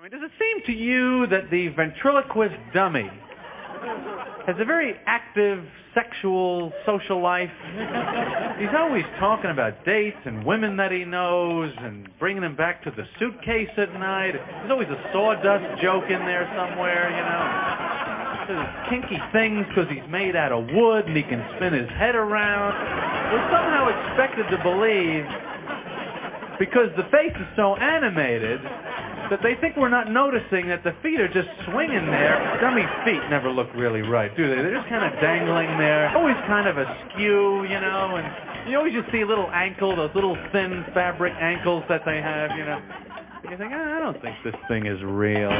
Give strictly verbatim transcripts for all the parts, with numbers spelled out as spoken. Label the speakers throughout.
Speaker 1: I mean, does it seem to you that the ventriloquist dummy has a very active sexual social life? He's always talking about dates and women that he knows and bringing them back to the suitcase at night. There's always a sawdust joke in there somewhere, you know. There's kinky things because he's made out of wood and he can spin his head around. We're somehow expected to believe, because the face is so animated, that they think we're not noticing that the feet are just swinging there. Dummy feet never look really right, do they? They're just kind of dangling there, always kind of askew, you know, and you always just see a little ankle, those little thin fabric ankles that they have, you know. And you think, ah, I don't think this thing is real.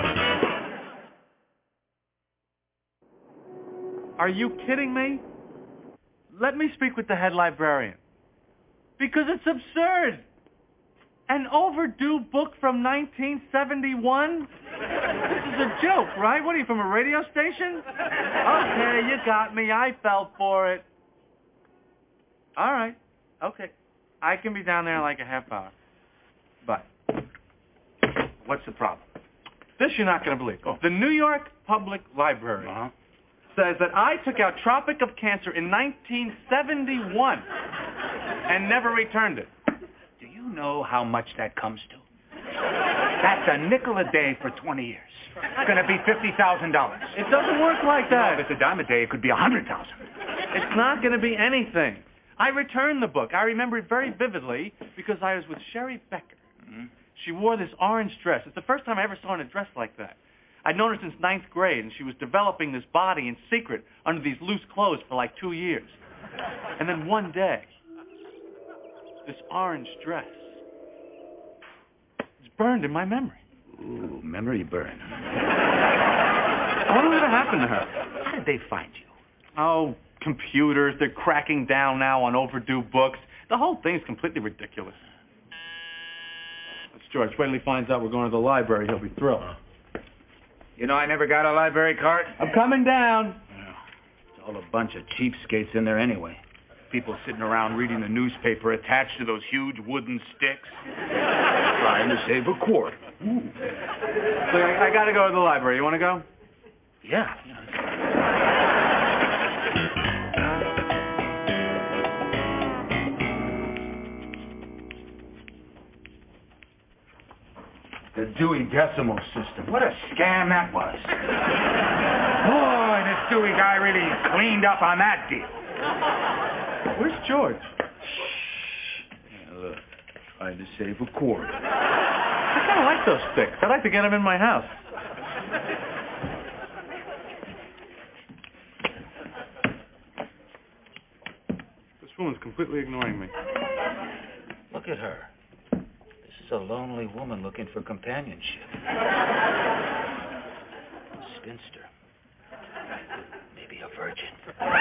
Speaker 1: Are you kidding me? Let me speak with the head librarian. Because it's absurd. An overdue book from nineteen seventy-one? This is a joke, right? What are you, from a radio station? Okay, you got me. I fell for it. All right. Okay. I can be down there in like a half hour. But what's the problem? This you're not going to believe. Oh. The New York Public Library uh-huh. says that I took out Tropic of Cancer in nineteen seventy-one and never returned it.
Speaker 2: You know how much that comes to? That's a nickel a day for twenty years. It's going to be fifty thousand dollars.
Speaker 1: It doesn't work like that.
Speaker 2: No, if it's a dime a day, it could be one hundred thousand dollars.
Speaker 1: It's not going to be anything. I returned the book. I remember it very vividly because I was with Sherry Becker. Mm-hmm. She wore this orange dress. It's the first time I ever saw her in a dress like that. I'd known her since ninth grade, and she was developing this body in secret under these loose clothes for like two years. And then one day, this orange dress is burned in my memory.
Speaker 2: Ooh, memory burn.
Speaker 1: I wonder what happened to her.
Speaker 2: How did they find you?
Speaker 1: Oh, computers. They're cracking down now on overdue books. The whole thing's completely ridiculous. That's George. Wait till he finds out we're going to the library. He'll be thrilled.
Speaker 2: You know, I never got a library card.
Speaker 1: I'm coming down.
Speaker 2: Yeah. It's all a bunch of cheapskates in there anyway. People sitting around reading the newspaper attached to those huge wooden sticks. Trying to save a quart.
Speaker 1: Look, I, I got to go to the library. You want to go?
Speaker 2: Yeah. The Dewey Decimal System. What a scam that was. Boy, this Dewey guy really cleaned up on that deal.
Speaker 1: Where's George?
Speaker 2: Yeah, look, trying to save a quart.
Speaker 1: I kind of like those sticks. I'd like to get them in my house. This woman's completely ignoring me.
Speaker 2: Look at her. This is a lonely woman looking for companionship. A spinster. Maybe a virgin.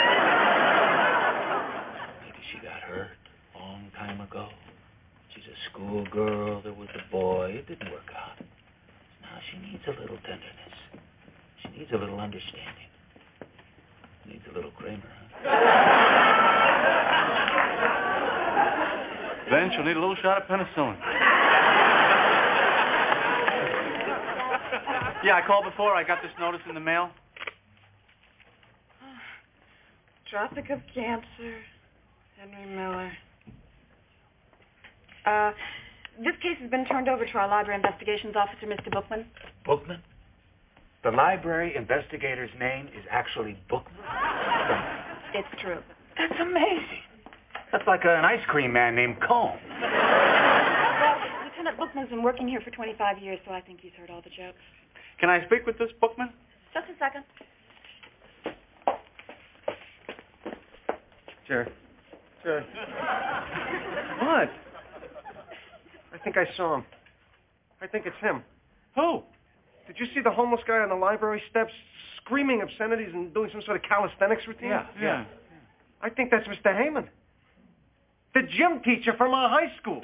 Speaker 2: She got hurt a long time ago. She's a schoolgirl. There was a boy. It didn't work out. Now she needs a little tenderness. She needs a little understanding. Needs a little Kramer, huh?
Speaker 1: Then she'll need a little shot of penicillin. Yeah, I called before. I got this notice in the mail.
Speaker 3: Tropic of Cancer. Henry Miller. Uh, this case has been turned over to our library investigations officer, Mister Bookman.
Speaker 2: Bookman? The library investigator's name is actually Bookman?
Speaker 3: It's true.
Speaker 2: That's amazing. That's like an ice cream man named Cone.
Speaker 3: Well, Lieutenant Bookman's been working here for twenty-five years, so I think he's heard all the jokes.
Speaker 1: Can I speak with this Bookman?
Speaker 3: Just a second.
Speaker 1: Sure.
Speaker 4: Sure.
Speaker 1: What?
Speaker 4: I think I saw him. I think it's him.
Speaker 1: Who?
Speaker 4: Did you see the homeless guy on the library steps screaming obscenities and doing some sort of calisthenics routine?
Speaker 1: Yeah, yeah.
Speaker 4: I think that's Mister Heyman. The gym teacher from our high school.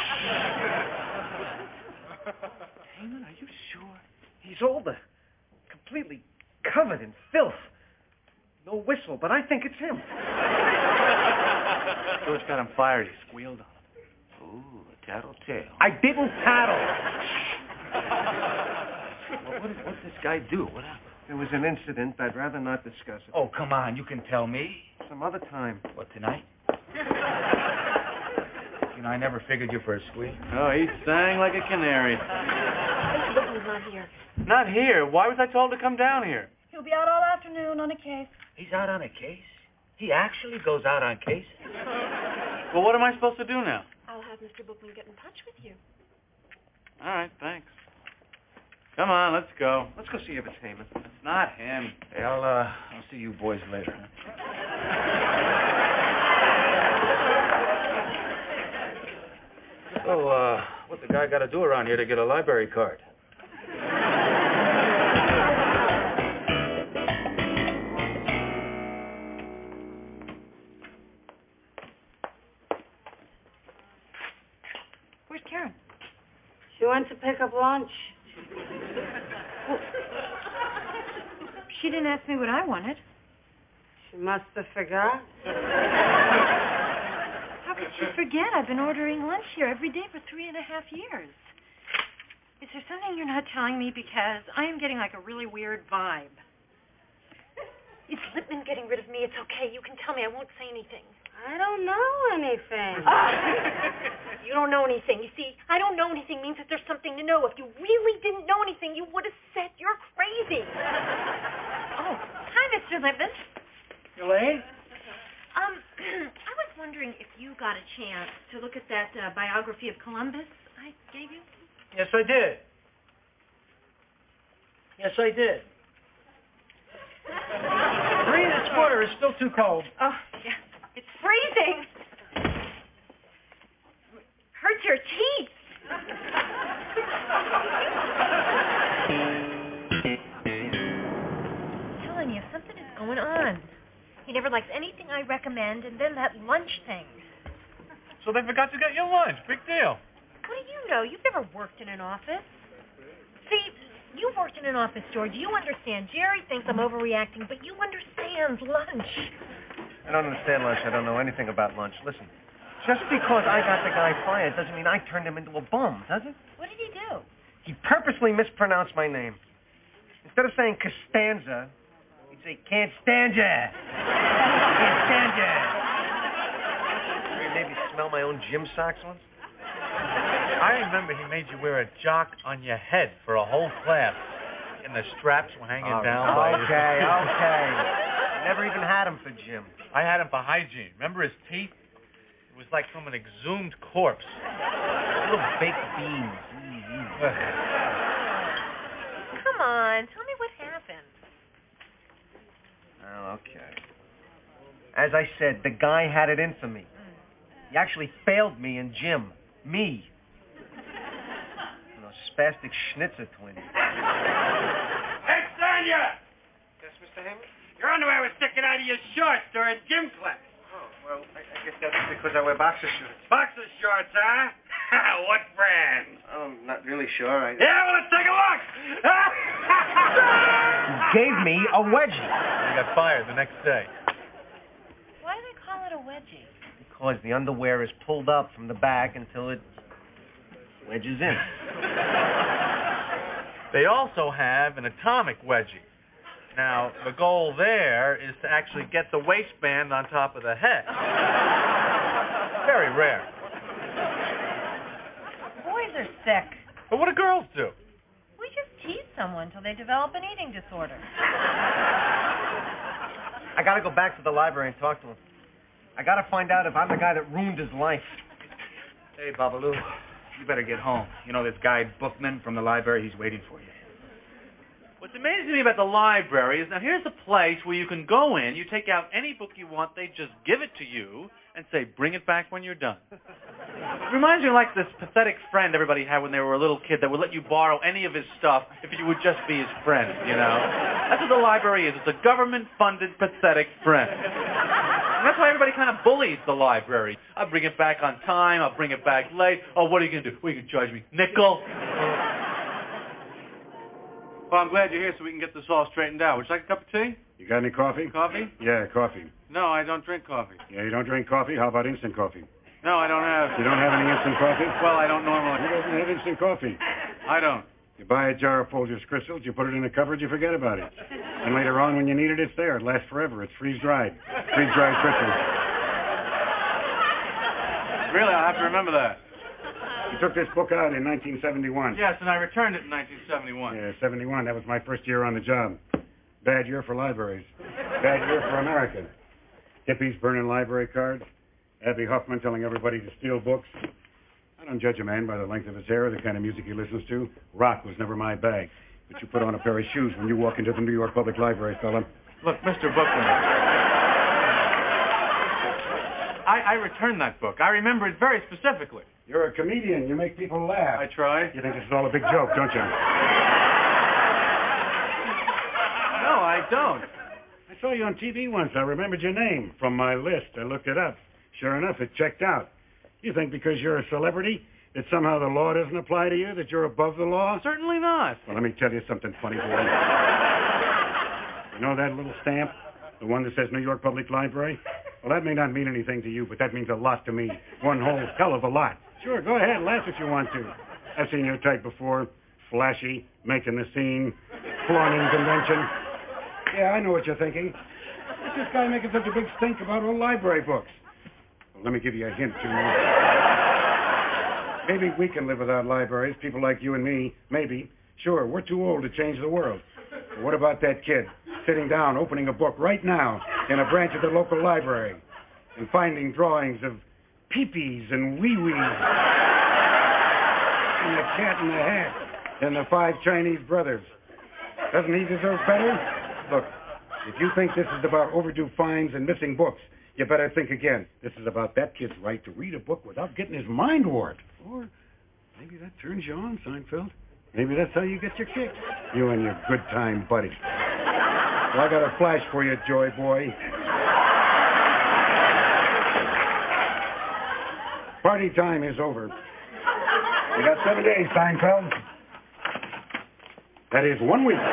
Speaker 1: Heyman, are you sure?
Speaker 4: He's older. Completely covered in filth. No whistle, but I think it's him.
Speaker 1: George got him fired. He squealed on him.
Speaker 2: Ooh, a tattletale.
Speaker 4: I didn't tattle.
Speaker 2: What did, what did this guy do? What happened?
Speaker 4: There was an incident. I'd rather not discuss it.
Speaker 2: Oh, come on. You can tell me.
Speaker 4: Some other time.
Speaker 2: What, tonight? You know, I never figured you for a squeak.
Speaker 1: Oh, he sang like a canary.
Speaker 3: Mister Bookman's not here.
Speaker 1: Not here. Why was I told to come down here?
Speaker 3: He'll be out all afternoon on a case.
Speaker 2: He's out on a case? He actually goes out on cases?
Speaker 1: Well, what am I supposed to do now?
Speaker 3: I'll have Mister Bookman get in touch with you.
Speaker 1: All right, thanks. Come on, let's go.
Speaker 4: Let's go see if it's Heyman.
Speaker 1: It's not him.
Speaker 2: Hey, I'll, uh, I'll see you boys later. Huh? So, uh, what the guy got to do around here to get a library card?
Speaker 3: Where's Karen?
Speaker 5: She went to pick up lunch.
Speaker 3: She didn't ask me what I wanted.
Speaker 5: She must have forgot.
Speaker 3: How could she forget? I've been ordering lunch here every day for three and a half years. Is there something you're not telling me? Because I am getting like a really weird vibe. Is Lippman getting rid of me? It's okay. You can tell me. I won't say anything.
Speaker 5: I don't know anything.
Speaker 3: You don't know anything. You see, I don't know anything means that there's something to know. If you really didn't know anything, you would have said you're crazy. Oh, hi, Mister Lippman.
Speaker 2: Elaine?
Speaker 3: Um, I was wondering if you got a chance to look at that uh, biography of Columbus I gave you.
Speaker 6: Yes, I did. Yes, I did. Marie, this water is still too cold.
Speaker 3: Oh, yeah. It's freezing. Hurts your teeth. I'm telling you, something is going on. He never likes anything I recommend, and then that lunch thing.
Speaker 1: So they forgot to get you lunch. Big deal.
Speaker 3: What do you know? You've never worked in an office. See, you worked in an office, George. You understand. Jerry thinks I'm overreacting, but you understand lunch.
Speaker 4: I don't understand lunch. I don't know anything about lunch. Listen, just because I got the guy fired doesn't mean I turned him into a bum, does it?
Speaker 3: What did he do?
Speaker 4: He purposely mispronounced my name. Instead of saying Costanza, he'd say, can't stand ya. Can't stand ya. Maybe, maybe smell my own gym socks once?
Speaker 1: I remember he made you wear a jock on your head for a whole class. And the straps were hanging
Speaker 4: Oh,
Speaker 1: down by his...
Speaker 4: Okay, okay. Never even had him for gym.
Speaker 1: I had him for hygiene. Remember his teeth? It was like from an exhumed corpse.
Speaker 4: Little baked beans.
Speaker 3: Come on, tell me what happened.
Speaker 4: Oh, okay. As I said, the guy had it in for me. He actually failed me in gym. Me. You know, spastic schnitzer twin.
Speaker 7: Hey, Sonia!
Speaker 4: Yes, Mister Hammond?
Speaker 7: Your underwear was sticking out of your shorts during gym class.
Speaker 4: Oh, well, I, I guess that's because I wear boxer shorts.
Speaker 7: Boxer shorts, huh? What brand?
Speaker 4: Oh, I'm not really sure. I...
Speaker 7: Yeah, well, let's take a look.
Speaker 4: He gave me a wedgie.
Speaker 1: He got fired the next day.
Speaker 3: Why do they call it a wedgie?
Speaker 4: Because the underwear is pulled up from the back until it wedges in.
Speaker 1: They also have an atomic wedgie. Now, the goal there is to actually get the waistband on top of the head. Very rare.
Speaker 3: Boys are sick.
Speaker 1: But what do girls do?
Speaker 3: We just tease someone till they develop an eating disorder.
Speaker 4: I gotta go back to the library and talk to him. I gotta find out if I'm the guy that ruined his life.
Speaker 2: Hey, Babalu, you better get home. You know this guy Bookman from the library, he's waiting for you.
Speaker 1: What's amazing to me about the library is now here's a place where you can go in, you take out any book you want, they just give it to you and say, bring it back when you're done. It reminds me of like this pathetic friend everybody had when they were a little kid that would let you borrow any of his stuff if you would just be his friend, you know? That's what the library is. It's a government-funded pathetic friend. And that's why everybody kind of bullies the library. I'll bring it back on time, I'll bring it back late. Oh, what are you going to do? What are you going to charge me? Nickel? Well, I'm glad you're here so we can get this all straightened out. Would you like a cup of tea?
Speaker 8: You got any coffee?
Speaker 1: Coffee?
Speaker 8: Yeah, coffee.
Speaker 1: No, I don't drink coffee.
Speaker 8: Yeah, you don't drink coffee? How about instant coffee?
Speaker 1: No, I don't have...
Speaker 8: You don't have any instant coffee?
Speaker 1: Well, I don't normally...
Speaker 8: Who doesn't have instant coffee?
Speaker 1: I don't.
Speaker 8: You buy a jar of Folgers Crystals, you put it in a cupboard, you forget about it. And later on, when you need it, it's there. It lasts forever. It's freeze-dried. Freeze-dried crystals.
Speaker 1: Really, I'll have to remember that.
Speaker 8: You took this book out in nineteen seventy-one.
Speaker 1: Yes, and I returned it in nineteen seventy-one.
Speaker 8: Yeah, seventy-one. That was my first year on the job. Bad year for libraries. Bad year for America. Hippies burning library cards. Abby Hoffman telling everybody to steal books. I don't judge a man by the length of his hair or the kind of music he listens to. Rock was never my bag. But you put on a pair of shoes when you walk into the New York Public Library, fella.
Speaker 1: Look, Mister Bookman, I, I returned that book. I remember it very specifically.
Speaker 8: You're a comedian. You make people laugh.
Speaker 1: I try.
Speaker 8: You think this is all a big joke, don't you?
Speaker 1: No, I don't.
Speaker 8: I saw you on T V once. I remembered your name. From my list, I looked it up. Sure enough, it checked out. You think because you're a celebrity that somehow the law doesn't apply to you, that you're above the law?
Speaker 1: Certainly not.
Speaker 8: Well, let me tell you something funny, boy. You know that little stamp? The one that says New York Public Library? Well, that may not mean anything to you, but that means a lot to me. One whole hell of a lot. Sure, go ahead, laugh if you want to. I've seen your type before. Flashy, making the scene, flaunting convention. Yeah, I know what you're thinking. What's this guy making such a big stink about old library books? Well, let me give you a hint, Junior. Maybe we can live without libraries, people like you and me. Maybe. Sure, we're too old to change the world. But what about that kid sitting down, opening a book right now in a branch of the local library and finding drawings of peepees and wee-wees and the cat in the hat and the five Chinese brothers? Doesn't he deserve better? Look, if you think this is about overdue fines and missing books, you better think again. This is about that kid's right to read a book without getting his mind warped. Or maybe that turns you on, Seinfeld. Maybe that's how you get your kicks. You and your good time buddy. Well, I got a flash for you, Joy Boy. Party time is over. You got seven days, Seinfeld. That is one week.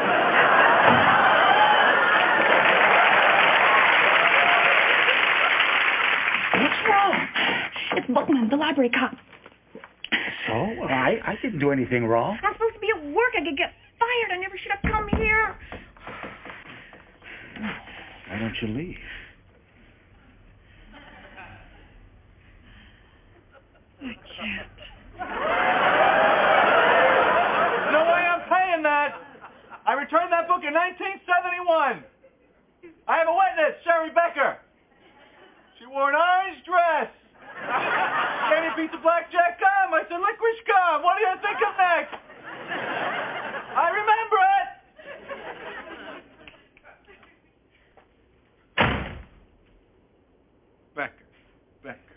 Speaker 9: What's wrong? It's Buckman, the library cop.
Speaker 2: So? I, I didn't do anything wrong.
Speaker 9: I'm supposed to be at work. I could get fired. I never should have come here.
Speaker 2: Why don't you leave?
Speaker 9: I can't.
Speaker 1: No way I'm paying that. I returned that book in nineteen seventy-one. I have a witness, Sherry Becker. She wore an orange dress. Gave me a piece of blackjack gum. I said, licorice gum. What do you think of next? I remember it. Becker. Becker.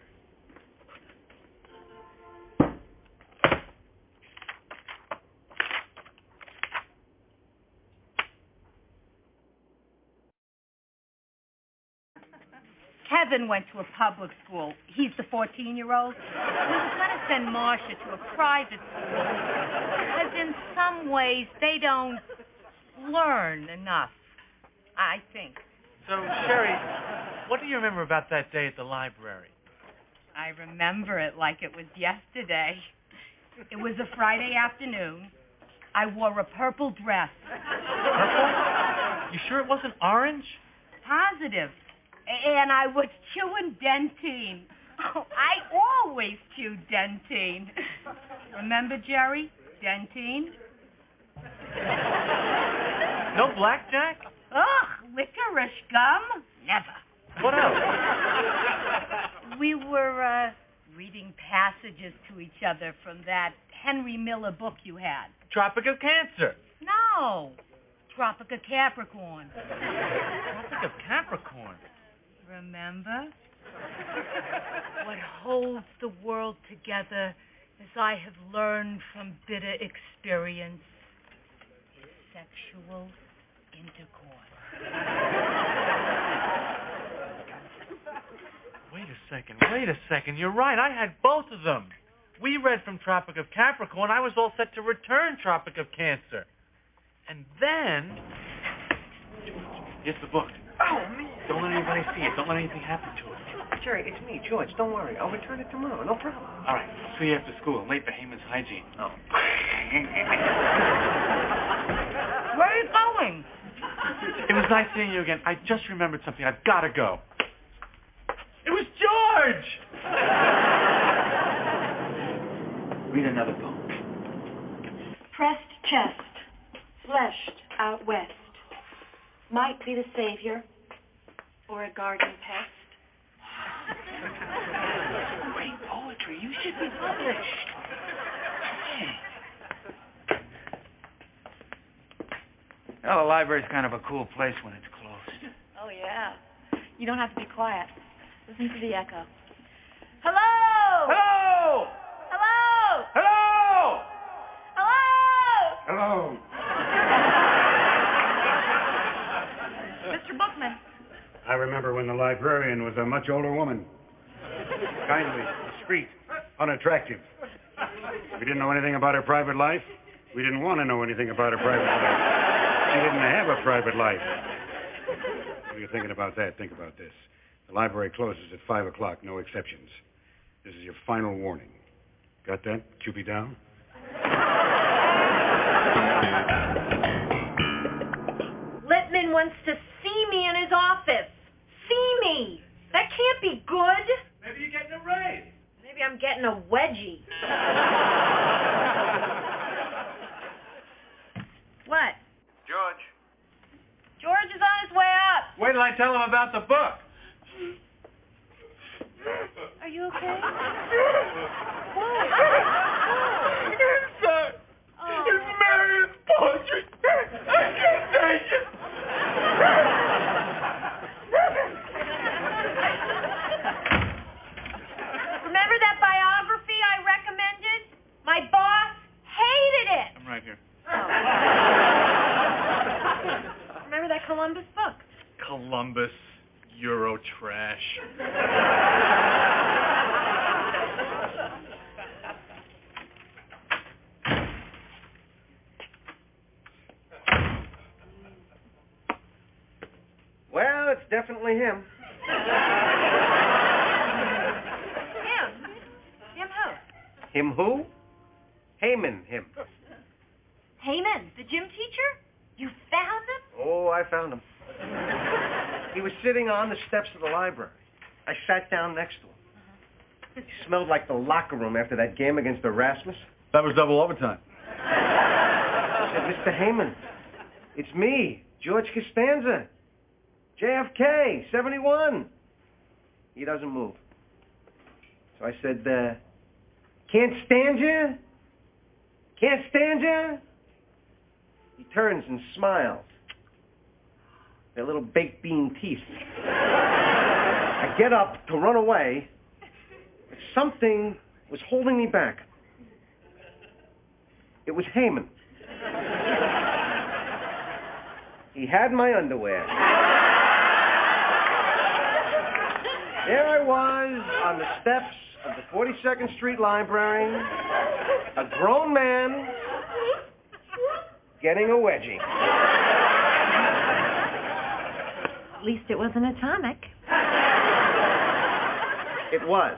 Speaker 3: Kevin went to a public school. He's the fourteen-year-old. We were going to send Marcia to a private school because in some ways they don't learn enough, I think.
Speaker 1: So, Sherry, what do you remember about that day at the library?
Speaker 3: I remember it like it was yesterday. It was a Friday afternoon. I wore a purple dress.
Speaker 1: Purple? You sure it wasn't orange?
Speaker 3: Positive. And I was chewing Dentine. Oh, I always chew Dentine. Remember, Jerry? Dentine?
Speaker 1: No blackjack?
Speaker 3: Ugh, licorice gum? Never.
Speaker 1: What else?
Speaker 3: We were uh, reading passages to each other from that Henry Miller book you had.
Speaker 1: Tropic of Cancer.
Speaker 3: No. Tropic of Capricorn.
Speaker 1: Tropic of Capricorn.
Speaker 3: Remember? What holds the world together, as I have learned from bitter experience, is sexual intercourse.
Speaker 1: Wait a second, wait a second. You're right, I had both of them. We read from Tropic of Capricorn. I was all set to return Tropic of Cancer. And then... Here's the book.
Speaker 6: Oh, me.
Speaker 1: Don't let anybody see it. Don't let anything happen to it.
Speaker 4: Jerry, it's me, George. Don't worry. I'll return it tomorrow. No problem.
Speaker 1: All right, I'll see you after school. I'm late for Heyman's hygiene.
Speaker 4: Oh.
Speaker 5: Where are you going?
Speaker 1: It was nice seeing you again. I just remembered something. I've got to go. It was George!
Speaker 2: Read another poem.
Speaker 3: Pressed chest, fleshed out west, might be the savior or a garden pest.
Speaker 2: Great poetry. You should be published. Well, the library's kind of a cool place when it's closed.
Speaker 9: Oh, yeah. You don't have to be quiet. Listen to the echo. Hello!
Speaker 1: Hello!
Speaker 9: Hello!
Speaker 1: Hello!
Speaker 9: Hello!
Speaker 8: Hello.
Speaker 9: Mister Bookman.
Speaker 8: I remember when the librarian was a much older woman. Kindly, discreet, unattractive. We didn't know anything about her private life. We didn't want to know anything about her private life. She didn't have a private life. When you're thinking about that, think about this. The library closes at five o'clock, no exceptions. This is your final warning. Got that? Cupid down?
Speaker 3: Littman wants to see me in his office. See me. That can't be good.
Speaker 1: Maybe you're getting a raise.
Speaker 3: Maybe I'm getting a wedgie. What?
Speaker 1: George.
Speaker 3: George is on his way up.
Speaker 1: Wait till I tell him about the book.
Speaker 3: Are you okay?
Speaker 1: Inside.
Speaker 3: Oh.
Speaker 1: It's Marion's portrait. I can't take it.
Speaker 3: Remember that biography I recommended? My boss hated it.
Speaker 1: I'm right here.
Speaker 3: Remember that Columbus book?
Speaker 1: Columbus. Euro trash.
Speaker 4: Well, it's definitely him.
Speaker 3: Him. Him who?
Speaker 4: Him who? Heyman, him.
Speaker 3: Heyman, the gym teacher? You found him?
Speaker 4: Oh, I found him. He was sitting on the steps of the library. I sat down next to him. He smelled like the locker room after that game against Erasmus.
Speaker 1: That was double overtime.
Speaker 4: I said, Mister Heyman, it's me, George Costanza. J F K, seventy-one. He doesn't move. So I said, uh, can't stand you? Can't stand you? He turns and smiles. Their little baked bean teeth. I get up to run away, but something was holding me back. It was Heyman. He had my underwear. There I was on the steps of the forty-second Street Library, a grown man getting a wedgie.
Speaker 3: At least it wasn't atomic.
Speaker 4: It was.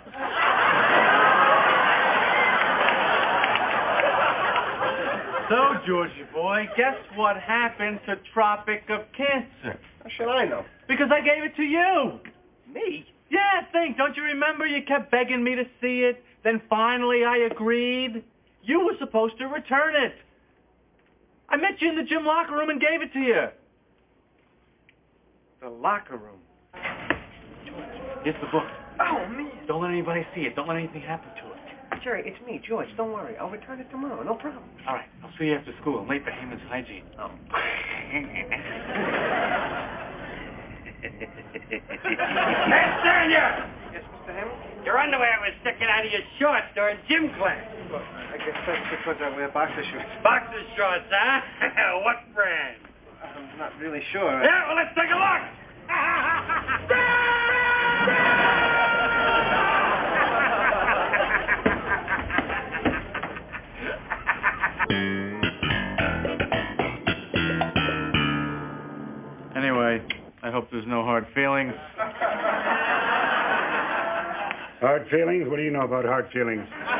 Speaker 1: So, Georgie boy, guess what happened to Tropic of Cancer?
Speaker 4: How should I know?
Speaker 1: Because I gave it to you.
Speaker 4: Me?
Speaker 1: Yeah, think. Don't you remember you kept begging me to see it? Then finally I agreed. You were supposed to return it. I met you in the gym locker room and gave it to you.
Speaker 4: The locker room.
Speaker 1: Here's the book.
Speaker 4: Oh, man.
Speaker 1: Don't let anybody see it. Don't let anything happen to it.
Speaker 4: Jerry, it's me, George. Don't worry. I'll return it tomorrow. No problem.
Speaker 1: All right. I'll see you after school. I'm late for Heyman's hygiene.
Speaker 4: Oh.
Speaker 7: Castaña!
Speaker 4: Yes, Mister Hammond?
Speaker 7: Your underwear was sticking out of your shorts during gym class.
Speaker 4: I guess that's because I wear boxer shorts.
Speaker 7: Boxer shorts, huh? What brand?
Speaker 4: I'm not really sure.
Speaker 7: Yeah, well, let's take a look.
Speaker 1: Anyway, I hope there's no hard feelings.
Speaker 8: Hard feelings? What do you know about hard feelings?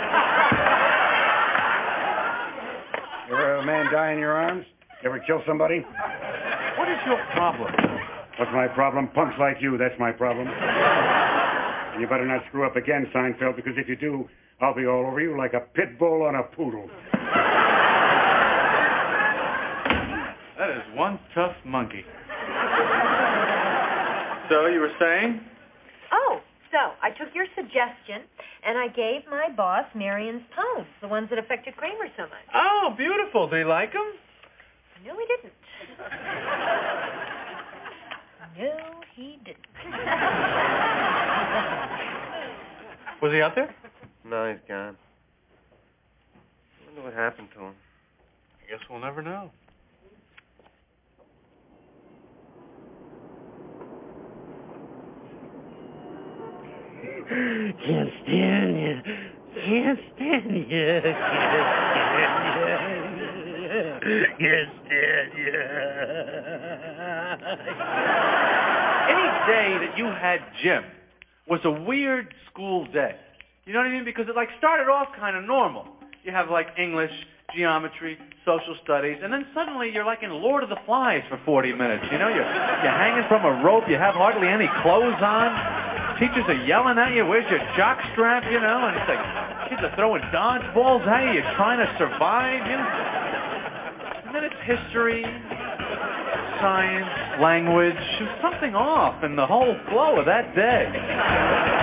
Speaker 8: You ever have a man die in your arms? You ever kill somebody?
Speaker 1: What is your problem?
Speaker 8: What's my problem? Punks like you, that's my problem. And you better not screw up again, Seinfeld, because if you do, I'll be all over you like a pit bull on a poodle.
Speaker 1: That is one tough monkey. So, you were saying?
Speaker 3: Oh, so I took your suggestion and I gave my boss Marion's poems, the ones that affected Kramer so much.
Speaker 1: Oh, beautiful. Did he like them?
Speaker 3: No, he didn't. No, he didn't.
Speaker 1: Was he out there?
Speaker 4: No, he's gone. I wonder what happened to him.
Speaker 1: I guess we'll never know.
Speaker 2: Can't stand you. Can't stand you. Can't stand you. Can't stand you.
Speaker 1: Any day that you had gym was a weird school day. You know what I mean? Because it like started off kind of normal. You have like English, geometry, social studies, and then suddenly you're like in Lord of the Flies for forty minutes. You know, you're, you're hanging from a rope. You have hardly any clothes on. Teachers are yelling at you, where's your jock strap, you know? And it's like, kids are throwing dodgeballs at you, you're trying to survive, you know? And then it's history, science, language. There's something off in the whole flow of that day.